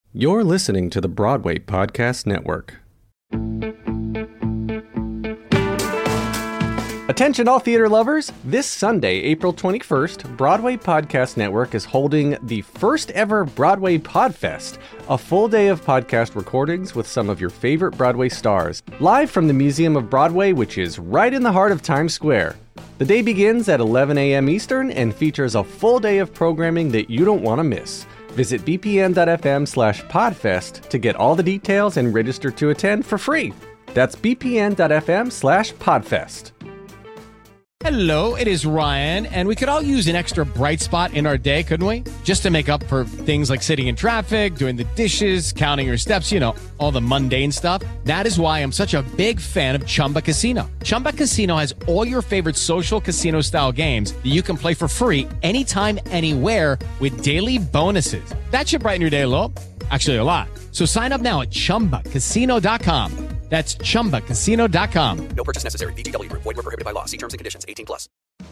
You're listening to the Broadway Podcast Network. Attention all theater lovers! This Sunday, April 21st, Broadway Podcast Network is holding the first ever Broadway Podfest, a full day of podcast recordings with some of your favorite Broadway stars, live from the Museum of Broadway, which is right in the heart of Times Square. The day begins at 11 a.m. Eastern and features a full day of programming that you don't want to miss. Visit bpn.fm/podfest to get all the details and register to attend for free. That's bpn.fm/podfest. Hello, it is Ryan, and we could all use an extra bright spot in our day, couldn't we? Just to make up for things like sitting in traffic, doing the dishes, counting your steps, you know, all the mundane stuff. That is why I'm such a big fan of Chumba Casino. Chumba Casino has all your favorite social casino-style games that you can play for free anytime, anywhere with daily bonuses. That should brighten your day a little. Actually, a lot. So sign up now at ChumbaCasino.com. That's ChumbaCasino.com. No purchase necessary. VGW Group. Void where prohibited by law. See terms and conditions. 18+.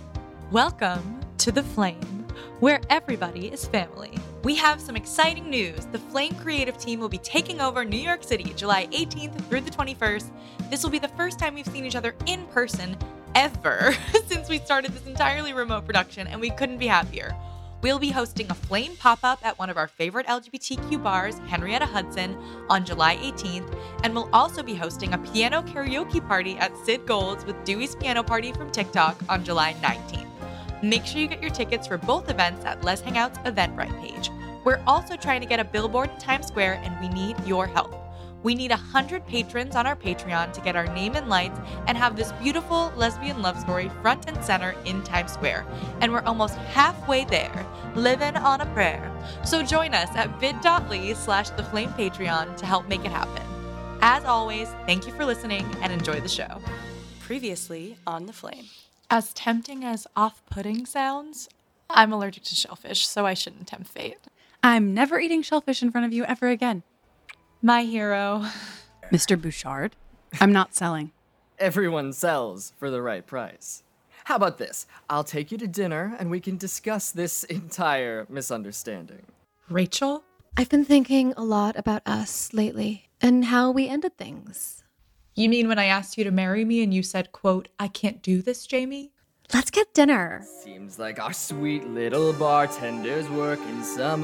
Welcome to The Flame, where everybody is family. We have some exciting news. The Flame creative team will be taking over New York City July 18th through the 21st. This will be the first time we've seen each other in person ever since we started this entirely remote production, and we couldn't be happier. We'll be hosting a Flame pop-up at one of our favorite LGBTQ bars, Henrietta Hudson, on July 18th, and we'll also be hosting a piano karaoke party at Sid Gold's with Dewey's Piano Party from TikTok on July 19th. Make sure you get your tickets for both events at Les Hangout's Eventbrite page. We're also trying to get a billboard in Times Square, and we need your help. We need 100 patrons on our Patreon to get our name in lights and have this beautiful lesbian love story front and center in Times Square. And we're almost halfway there, living on a prayer. So join us at bit.ly/theflamepatreon to help make it happen. As always, thank you for listening and enjoy the show. Previously on The Flame. As tempting as off-putting sounds, I'm allergic to shellfish, so I shouldn't tempt fate. I'm never eating shellfish in front of you ever again. My hero. Mr. Bouchard, I'm not selling. Everyone sells for the right price. How about this? I'll take you to dinner and we can discuss this entire misunderstanding. Rachel? I've been thinking a lot about us lately and how we ended things. You mean when I asked you to marry me and you said, quote, "I can't do this, Jamie"? Let's get dinner. Seems like our sweet little bartender's working some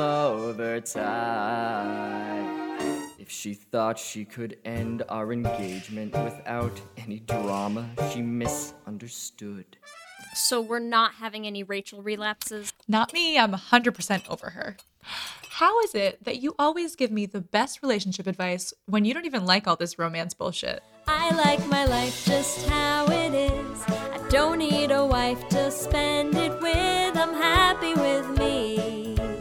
overtime. If she thought she could end our engagement without any drama, she misunderstood. So we're not having any Rachel relapses? Not me, I'm 100% over her. How is it that you always give me the best relationship advice when you don't even like all this romance bullshit? I like my life just how it is. I don't need a wife to spend it with. I'm happy with me.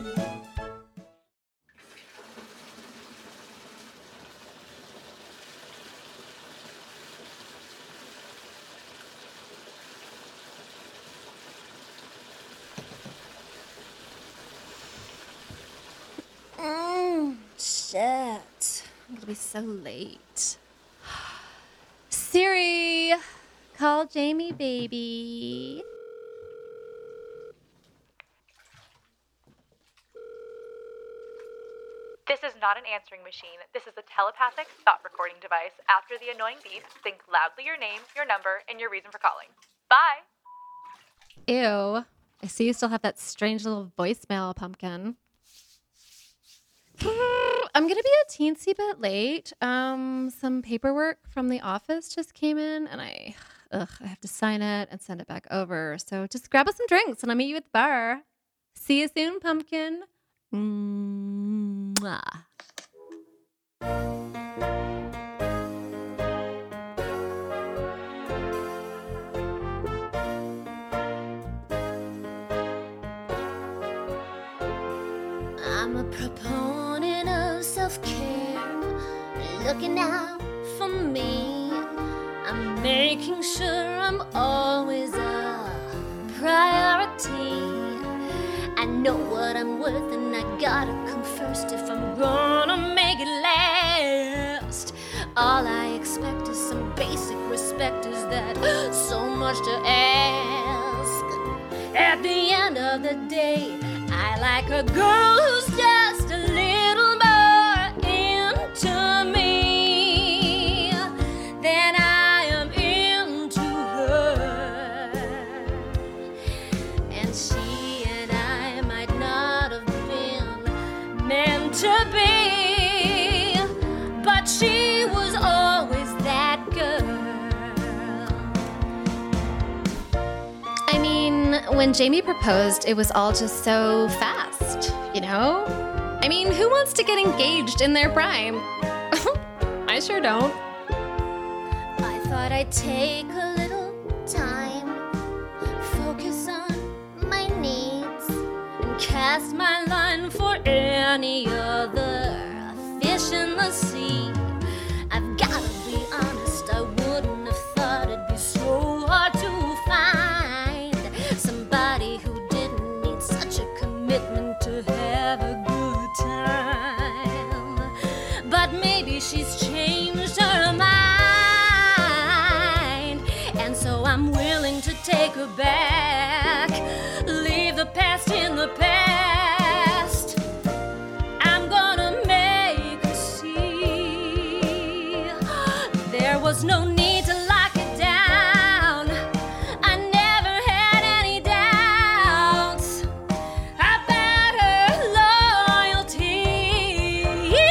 Shit. I'm gonna be so late. Siri, call Jamie, baby. This is not an answering machine. This is a telepathic thought recording device. After the annoying beep, think loudly your name, your number, and your reason for calling. Bye! Ew. I see you still have that strange little voicemail, Pumpkin. I'm going to be a teensy bit late. Some paperwork from the office just came in, and I have to sign it and send it back over. So just grab us some drinks, and I'll meet you at the bar. See you soon, Pumpkin. Mwah. I'm a proponent of self-care, looking out for me. I'm making sure I'm always a priority. I know what I'm worth and I gotta come first if I'm gonna make it last. All I expect is some basic respect. Is that so much to ask? At the end of the day, I like a girl who's just a little more to be, but she was always that girl. I mean, when Jamie proposed, it was all just so fast, you know? I mean, who wants to get engaged in their prime? I sure don't. I thought I'd take a little time, focus on my needs, and cast my line for any other fish in the sea. I've gotta be honest, I wouldn't have thought it'd be so hard to find somebody who didn't need such a commitment to have a good time. But maybe she's changed her mind, and so I'm willing to take her back, leave the past in the past. I'm gonna make her see there was no need to lock it down. I never had any doubts about her loyalty.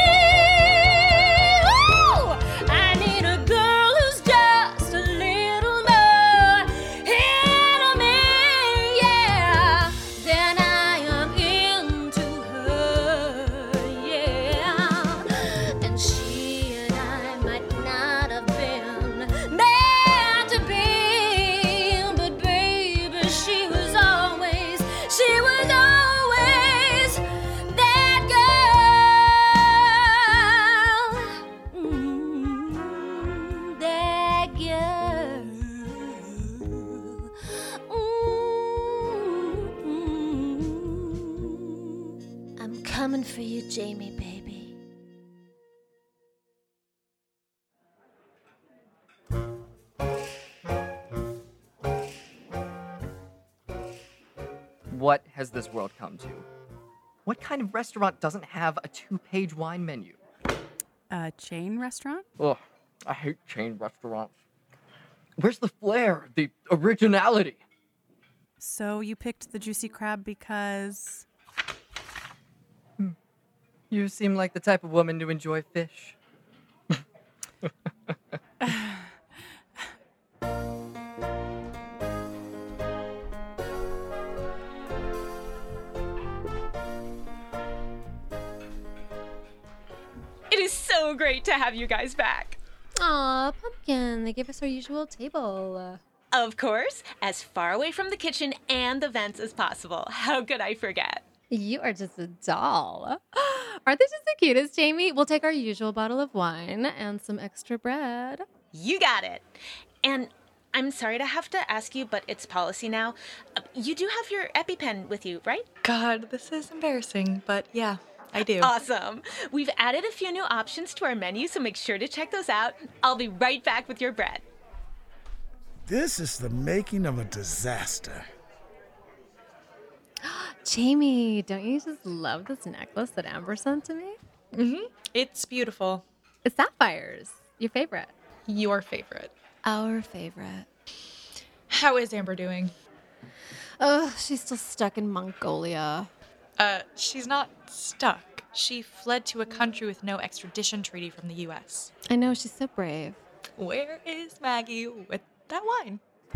Ooh, I need a girl who's just a little more into me, yeah, than I am into her, yeah. And she and I might not have been meant to be, but baby, she was always that girl. That girl. I'm coming for you, Jamie, baby. What has this world come to? What kind of restaurant doesn't have a 2-page wine menu? A chain restaurant? Ugh, I hate chain restaurants. Where's the flair, the originality? So you picked the juicy crab because... You seem like the type of woman to enjoy fish. It is so great to have you guys back. Aw, Pumpkin, they gave us our usual table. Of course, as far away from the kitchen and the vents as possible. How could I forget? You are just a doll. Aren't they just the cutest, Jamie? We'll take our usual bottle of wine and some extra bread. You got it. And I'm sorry to have to ask you, but it's policy now. You do have your EpiPen with you, right? God, this is embarrassing, but yeah, I do. Awesome. We've added a few new options to our menu, so make sure to check those out. I'll be right back with your bread. This is the making of a disaster. Jamie, don't you just love this necklace that Amber sent to me? Mm-hmm. It's beautiful. It's sapphires. Your favorite. Your favorite. Our favorite. How is Amber doing? Oh, she's still stuck in Mongolia. She's not stuck. She fled to a country with no extradition treaty from the U.S. I know, she's so brave. Where is Maggie with that wine?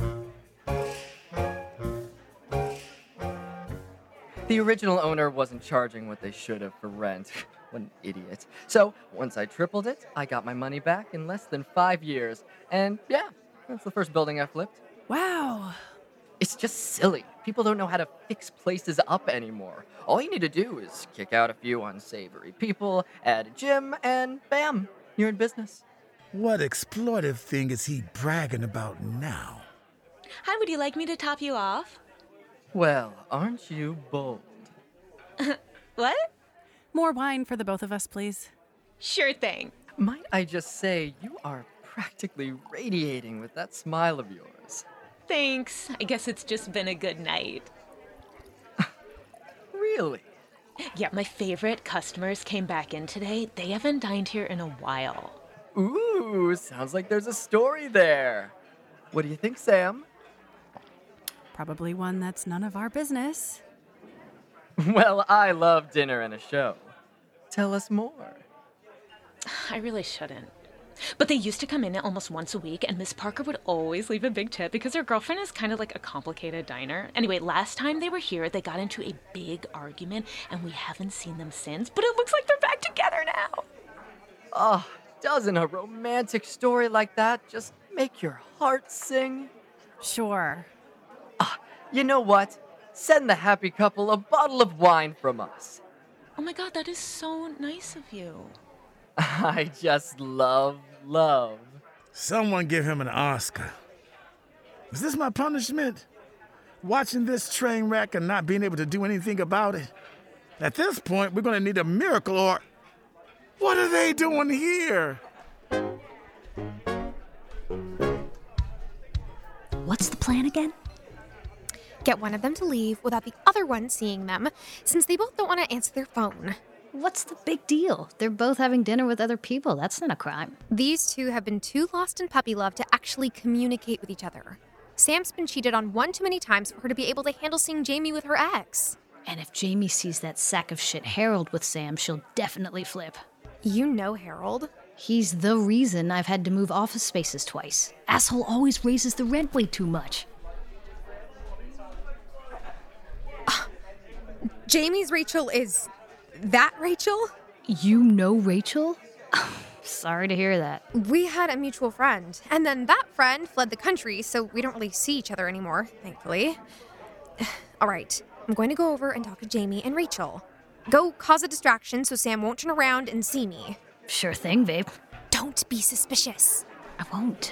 The original owner wasn't charging what they should have for rent. What an idiot. So, once I tripled it, I got my money back in less than 5 years. And yeah, that's the first building I flipped. Wow. It's just silly. People don't know how to fix places up anymore. All you need to do is kick out a few unsavory people, add a gym, and bam, you're in business. What exploitive thing is he bragging about now? How would you like me to top you off? Well, aren't you bold? What? More wine for the both of us, please. Sure thing. Might I just say, you are practically radiating with that smile of yours. Thanks. I guess it's just been a good night. Really? Yeah, my favorite customers came back in today. They haven't dined here in a while. Ooh, sounds like there's a story there. What do you think, Sam? Probably one that's none of our business. Well, I love dinner and a show. Tell us more. I really shouldn't. But they used to come in almost once a week, and Miss Parker would always leave a big tip because her girlfriend is kind of like a complicated diner. Anyway, last time they were here, they got into a big argument, and we haven't seen them since, but it looks like they're back together now. Oh, doesn't a romantic story like that just make your heart sing? Sure. You know what? Send the happy couple a bottle of wine from us. Oh my God, that is so nice of you. I just love. Someone give him an Oscar. Is this my punishment? Watching this train wreck and not being able to do anything about it? At this point, we're going to need a miracle or... What are they doing here? What's the plan again? Get one of them to leave without the other one seeing them, since they both don't want to answer their phone. What's the big deal? They're both having dinner with other people. That's not a crime. These two have been too lost in puppy love to actually communicate with each other. Sam's been cheated on one too many times for her to be able to handle seeing Jamie with her ex. And if Jamie sees that sack of shit Harold with Sam, she'll definitely flip. You know Harold. He's the reason I've had to move office spaces twice. Asshole always raises the rent way too much. Jamie's Rachel is... that Rachel? You know Rachel? Sorry to hear that. We had a mutual friend, and then that friend fled the country, so we don't really see each other anymore, thankfully. All right, I'm going to go over and talk to Jamie and Rachel. Go cause a distraction so Sam won't turn around and see me. Sure thing, babe. Don't be suspicious. I won't.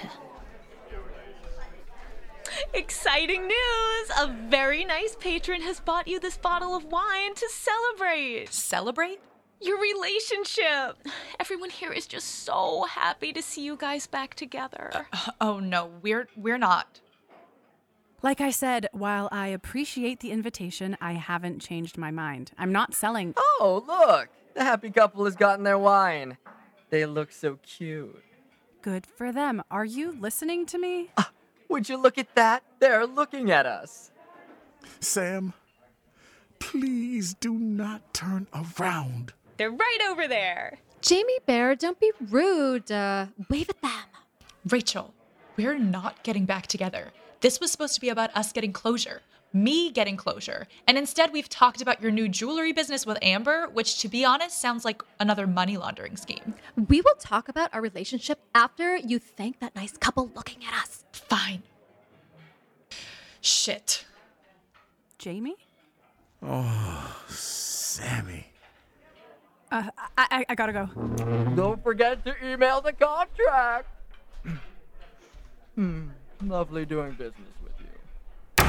Exciting news! A very nice patron has bought you this bottle of wine to celebrate. Celebrate? Your relationship. Everyone here is just so happy to see you guys back together. Oh no, we're not. Like I said, while I appreciate the invitation, I haven't changed my mind. I'm not selling... Oh, look! The happy couple has gotten their wine. They look so cute. Good for them. Are you listening to me? Would you look at that? They're looking at us. Sam, please do not turn around. They're right over there. Jamie Bear, don't be rude. Wave at them. Rachel, we're not getting back together. This was supposed to be about us getting closure. Me getting closure. And instead we've talked about your new jewelry business with Amber, which to be honest sounds like another money laundering scheme. We will talk about our relationship after you thank that nice couple looking at us. Fine. Shit. Jamie? Oh, Sammy. I gotta go. Don't forget to email the contract. Lovely doing business with you.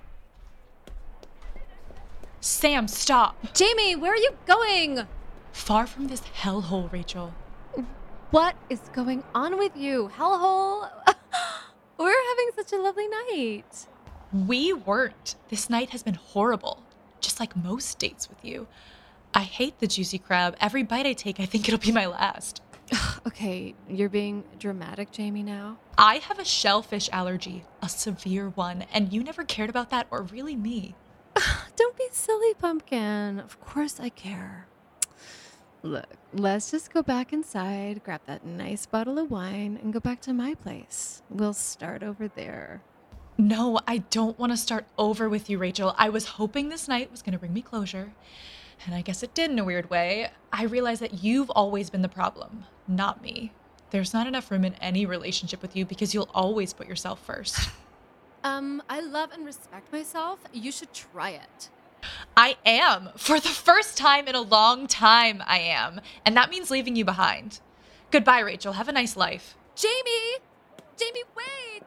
Sam, stop. Jamie, where are you going? Far from this hellhole, Rachel. What is going on with you, hellhole? We're having such a lovely night. We weren't. This night has been horrible, just like most dates with you. I hate the juicy crab. Every bite I take, I think it'll be my last. Okay, you're being dramatic, Jamie, now. I have a shellfish allergy, a severe one, and you never cared about that or really me. Don't be silly, Pumpkin. Of course I care. Look, let's just go back inside, grab that nice bottle of wine, and go back to my place. We'll start over there. No, I don't want to start over with you, Rachel. I was hoping this night was going to bring me closure. And I guess it did in a weird way. I realize that you've always been the problem, not me. There's not enough room in any relationship with you because you'll always put yourself first. I love and respect myself. You should try it. I am. For the first time in a long time, I am. And that means leaving you behind. Goodbye, Rachel. Have a nice life. Jamie! Jamie, wait!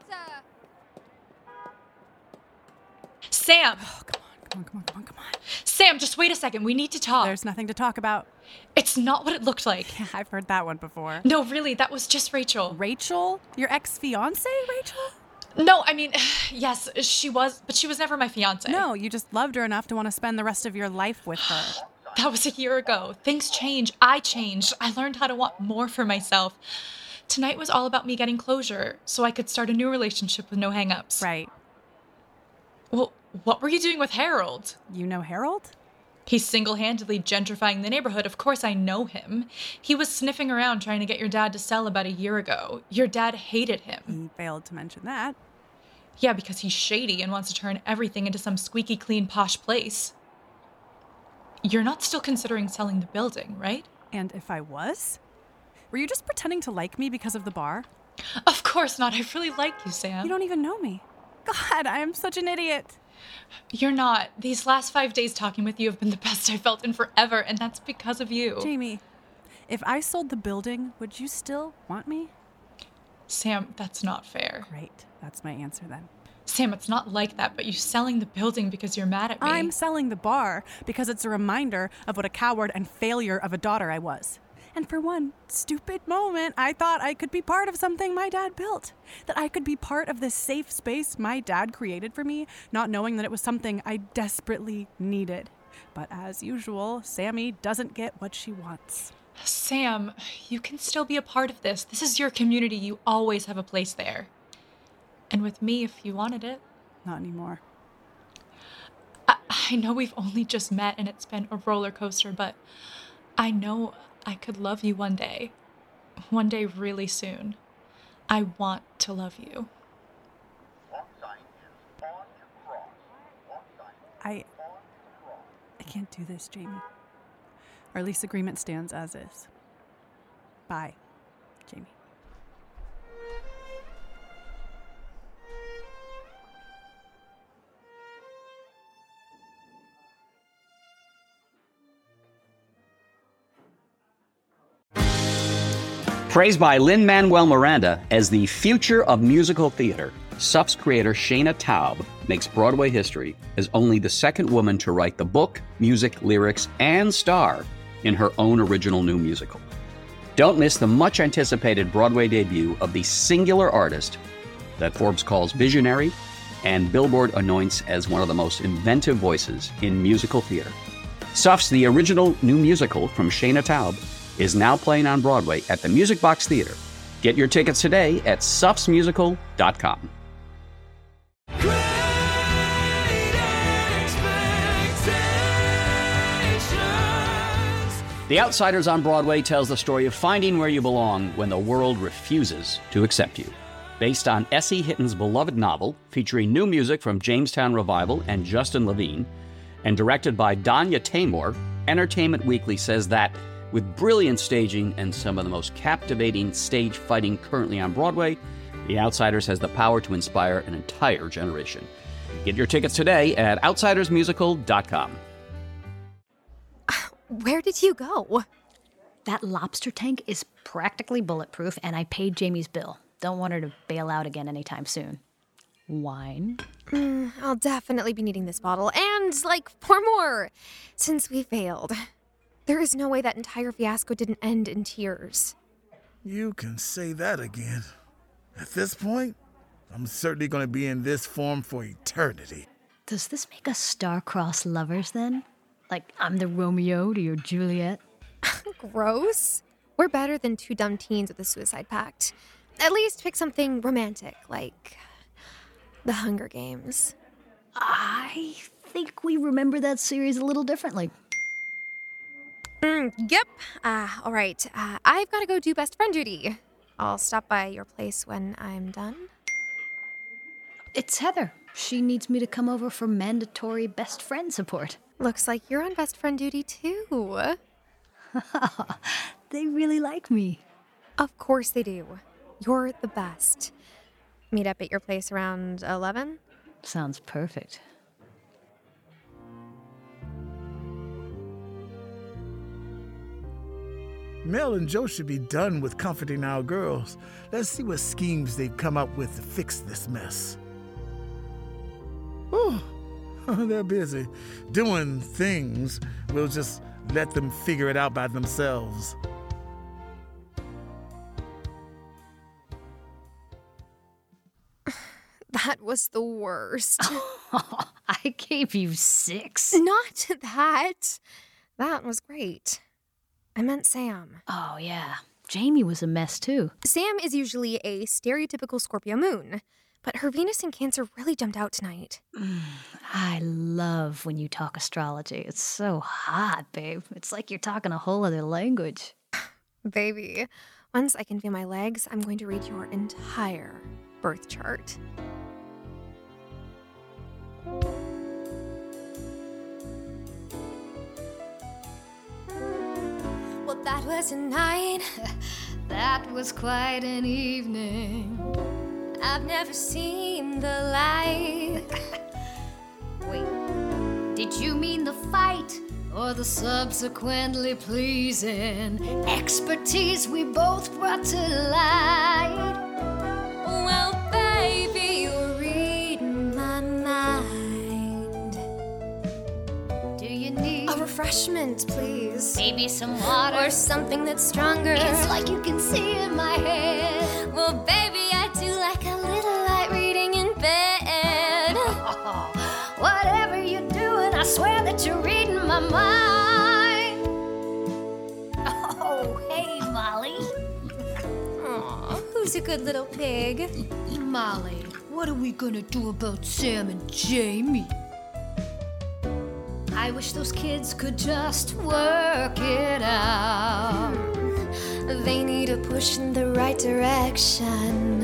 Sam! Oh, come on. Sam, just wait a second. We need to talk. There's nothing to talk about. It's not what it looked like. Yeah, I've heard that one before. No, really, that was just Rachel. Rachel? Your ex-fiancé, Rachel? No, I mean, yes, she was, but she was never my fiancé. No, you just loved her enough to want to spend the rest of your life with her. That was a year ago. Things change. I changed. I learned how to want more for myself. Tonight was all about me getting closure so I could start a new relationship with no hang-ups. Right. Well, what were you doing with Harold? You know Harold? He's single-handedly gentrifying the neighborhood. Of course I know him. He was sniffing around trying to get your dad to sell about a year ago. Your dad hated him. He failed to mention that. Yeah, because he's shady and wants to turn everything into some squeaky clean posh place. You're not still considering selling the building, right? And if I was? Were you just pretending to like me because of the bar? Of course not. I really like you, Sam. You don't even know me. God, I am such an idiot. You're not. These last 5 days talking with you have been the best I've felt in forever, and that's because of you. Jamie, if I sold the building, would you still want me? Sam, that's not fair. Great. That's my answer then. Sam, it's not like that, but you're selling the building because you're mad at me. I'm selling the bar because it's a reminder of what a coward and failure of a daughter I was. And for one stupid moment, I thought I could be part of something my dad built. That I could be part of this safe space my dad created for me, not knowing that it was something I desperately needed. But as usual, Sammy doesn't get what she wants. Sam, you can still be a part of this. This is your community. You always have a place there. And with me, if you wanted it. Not anymore. I know we've only just met and it's been a roller coaster, but I know I could love you one day. One day really soon. I want to love you. I can't do this, Jamie. Our lease agreement stands as is. Bye, Jamie. Praised by Lin-Manuel Miranda as the future of musical theater, SUF's creator Shayna Taub makes Broadway history as only the second woman to write the book, music, lyrics, and star in her own original new musical. Don't miss the much-anticipated Broadway debut of the singular artist that Forbes calls visionary and Billboard anoints as one of the most inventive voices in musical theater. SUF's The Original New Musical from Shayna Taub is now playing on Broadway at the Music Box Theater. Get your tickets today at sufsmusical.com. The Outsiders on Broadway tells the story of finding where you belong when the world refuses to accept you. Based on S.E. Hitton's beloved novel, featuring new music from Jamestown Revival and Justin Levine, and directed by Danya Taymor, Entertainment Weekly says that with brilliant staging and some of the most captivating stage fighting currently on Broadway, The Outsiders has the power to inspire an entire generation. Get your tickets today at outsidersmusical.com. Where did you go? That lobster tank is practically bulletproof, and I paid Jamie's bill. Don't want her to bail out again anytime soon. Wine? I'll definitely be needing this bottle, and, 4 more, since we failed. There is no way that entire fiasco didn't end in tears. You can say that again. At this point, I'm certainly going to be in this form for eternity. Does this make us star-crossed lovers, then? Like, I'm the Romeo to your Juliet? Gross. We're better than 2 dumb teens with a suicide pact. At least pick something romantic, like The Hunger Games. I think we remember that series a little differently. Yep. All right. I've got to go do best friend duty. I'll stop by your place when I'm done. It's Heather. She needs me to come over for mandatory best friend support. Looks like you're on best friend duty, too. They really like me. Of course they do. You're the best. Meet up at your place around 11? Sounds perfect. Mel and Joe should be done with comforting our girls. Let's see what schemes they've come up with to fix this mess. Oh, they're busy doing things. We'll just let them figure it out by themselves. That was the worst. I gave you 6. Not that. That was great. I meant Sam. Oh, yeah. Jamie was a mess, too. Sam is usually a stereotypical Scorpio moon, but her Venus in Cancer really jumped out tonight. I love when you talk astrology. It's so hot, babe. It's like you're talking a whole other language. Baby, once I can feel my legs, I'm going to read your entire birth chart. Well, that was a night. That was quite an evening. I've never seen the light. Wait, did you mean the fight or the subsequently pleasing expertise we both brought to light? Well, baby, you're reading my mind. Do you need a refreshment, please? Maybe some water or something that's stronger. It's like you can see in my head. Well, baby, I do like a little light reading in bed. Whatever you're doing, I swear that you're reading my mind. Oh, hey, Molly. Aw, who's a good little pig? Molly, what are we gonna do about Sam and Jamie? I wish those kids could just work it out. They need a push in the right direction.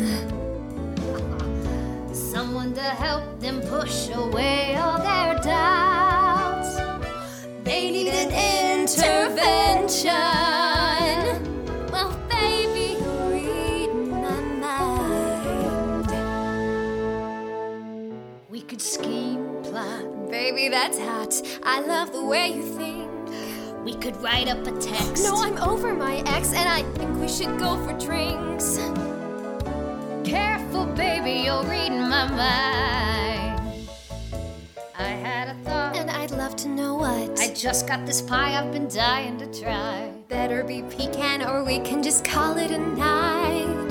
Someone to help them push away all their doubts. They need an intervention. Well, baby, you're reading my mind. We could scheme, plot. Baby, that's hot. I love the way you think. We could write up a text. No, I'm over my ex, and I think we should go for drinks. Careful, baby, you're reading my mind. I had a thought, and I'd love to know what. I just got this pie I've been dying to try. Better be pecan, or we can just call it a night.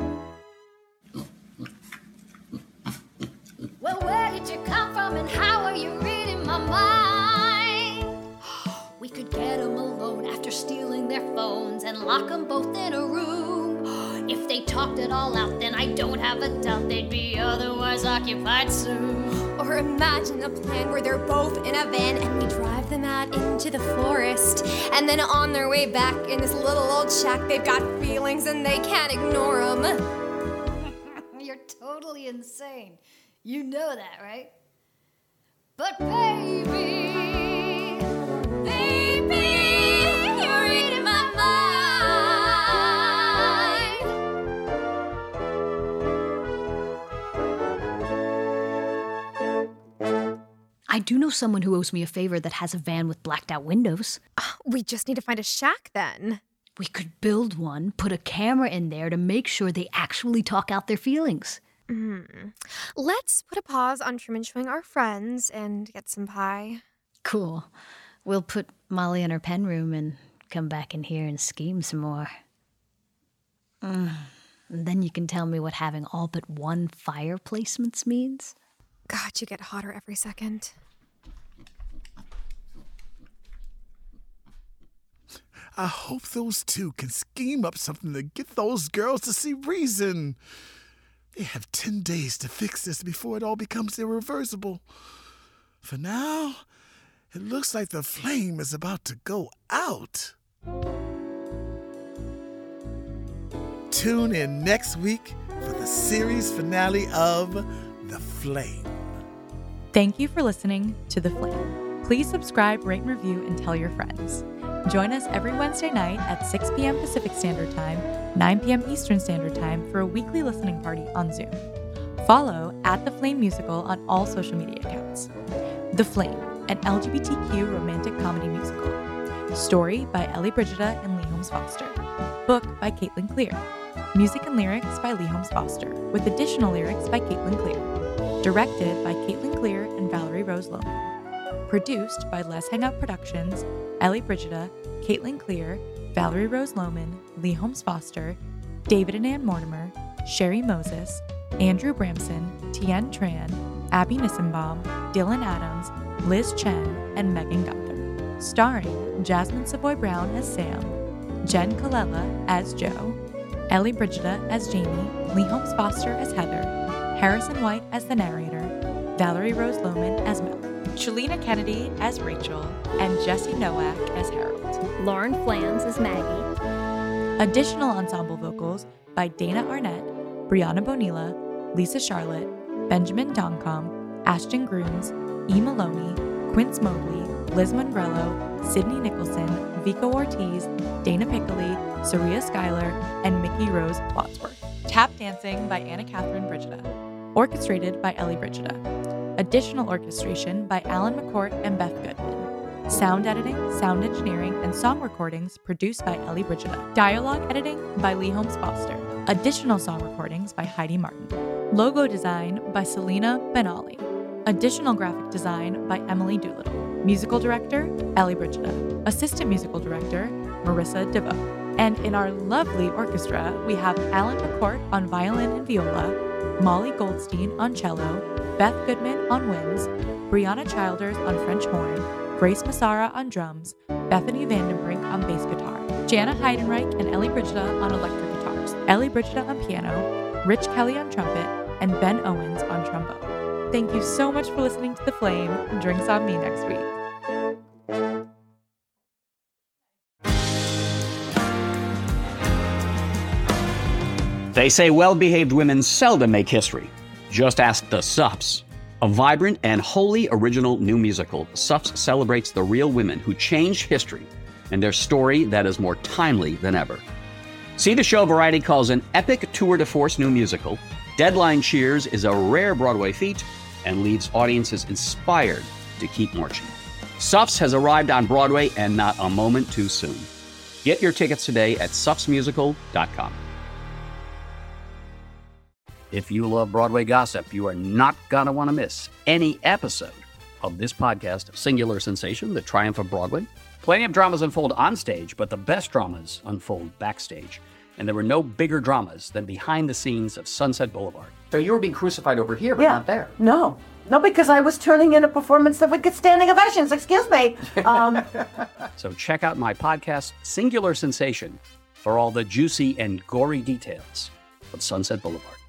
Well, where did you come from, and how are you reading my mind? We could get them alone after stealing their phones and lock them both in a room. If they talked it all out, then I don't have a doubt they'd be otherwise occupied soon. Or imagine a plan where they're both in a van and we drive them out into the forest. And then on their way back in this little old shack, they've got feelings and they can't ignore them. You're totally insane. You know that, right? But baby, you're reading my mind. I do know someone who owes me a favor that has a van with blacked out windows. We just need to find a shack then. We could build one, put a camera in there to make sure they actually talk out their feelings. Let's put a pause on Truman showing our friends and get some pie. Cool. We'll put Molly in her pen room and come back in here and scheme some more. And then you can tell me what having all but one fire placements means. God, you get hotter every second. I hope those two can scheme up something to get those girls to see reason. They have 10 days to fix this before it all becomes irreversible. For now, it looks like the flame is about to go out. Tune in next week for the series finale of The Flame. Thank you for listening to The Flame. Please subscribe, rate, and review, and tell your friends. Join us every Wednesday night at 6 p.m. Pacific Standard Time, 9 p.m. Eastern Standard Time for a weekly listening party on Zoom. Follow @TheFlame Musical on all social media accounts. The Flame, an LGBTQ romantic comedy musical. Story by Ellie Brigida and Lee Holmes Foster. Book by Caitlin Clear. Music and lyrics by Lee Holmes Foster, with additional lyrics by Caitlin Clear. Directed by Caitlin Clear and Valerie Rose Lohman. Produced by Les Hangout Productions, Ellie Brigida, Caitlin Clear, Valerie Rose Lohman, Lee Holmes Foster, David and Ann Mortimer, Sherry Moses, Andrew Bramson, Tien Tran, Abby Nissenbaum, Dylan Adams, Liz Chen, and Megan Gunther. Starring Jasmine Savoy Brown as Sam, Jen Colella as Joe, Ellie Brigida as Jamie, Lee Holmes Foster as Heather, Harrison White as the narrator, Valerie Rose Lohman as Mel, Shalina Kennedy as Rachel, and Jesse Nowak as Harold. Lauren Flans as Maggie. Additional ensemble vocals by Dana Arnett, Brianna Bonilla, Lisa Charlotte, Benjamin Doncom, Ashton Grooms, E. Maloney, Quince Mobley, Liz Mongrello, Sydney Nicholson, Vico Ortiz, Dana Piccoli, Saria Schuyler, and Mickey Rose Wadsworth. Tap dancing by Anna Catherine Brigida. Orchestrated by Ellie Brigida. Additional orchestration by Alan McCourt and Beth Goodman. Sound editing, sound engineering, and song recordings produced by Ellie Brigida. Dialogue editing by Lee Holmes Foster. Additional song recordings by Heidi Martin. Logo design by Selena Benali. Additional graphic design by Emily Doolittle. Musical director, Ellie Brigida. Assistant musical director, Marissa DeVoe. And in our lovely orchestra, we have Alan McCourt on violin and viola, Molly Goldstein on cello, Beth Goodman on winds, Brianna Childers on French horn, Grace Massara on drums, Bethany Vandenbrink on bass guitar, Jana Heidenreich and Ellie Brigida on electric guitars, Ellie Brigida on piano, Rich Kelly on trumpet, and Ben Owens on trombone. Thank you so much for listening to The Flame. Drinks on me next week. They say well-behaved women seldom make history. Just ask the Suffs. A vibrant and wholly original new musical, Suffs celebrates the real women who changed history and their story that is more timely than ever. See the show Variety calls an epic tour de force new musical. Deadline cheers is a rare Broadway feat and leaves audiences inspired to keep marching. Suffs has arrived on Broadway and not a moment too soon. Get your tickets today at suffsmusical.com. If you love Broadway gossip, you are not going to want to miss any episode of this podcast, Singular Sensation, The Triumph of Broadway. Plenty of dramas unfold on stage, but the best dramas unfold backstage. And there were no bigger dramas than behind the scenes of Sunset Boulevard. So you were being crucified over here, but not there. No, because I was turning in a performance that would get standing ovations. Excuse me. So check out my podcast, Singular Sensation, for all the juicy and gory details of Sunset Boulevard.